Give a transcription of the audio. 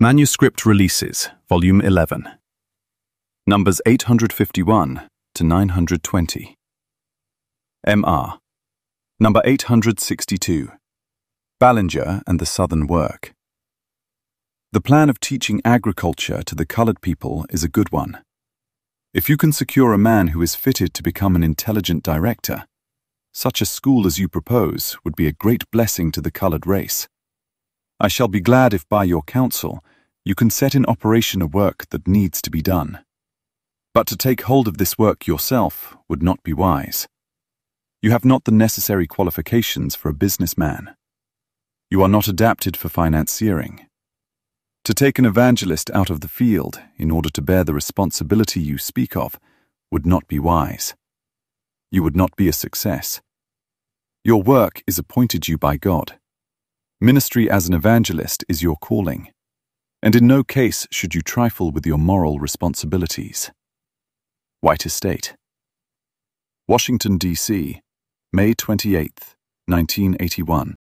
Manuscript Releases, Volume 11. Numbers 851 to 920. M.R. Number 862. Ballinger and the Southern Work. The plan of teaching agriculture to the colored people is a good one. If you can secure a man who is fitted to become an intelligent director, such a school as you propose would be a great blessing to the colored race. I shall be glad if by your counsel you can set in operation a work that needs to be done. But to take hold of this work yourself would not be wise. You have not the necessary qualifications for a businessman. You are not adapted for financiering. To take an evangelist out of the field in order to bear the responsibility you speak of would not be wise. You would not be a success. Your work is appointed you by God. Ministry as an evangelist is your calling, and in no case should you trifle with your moral responsibilities. White Estate. Washington, D.C., May 28, 1981.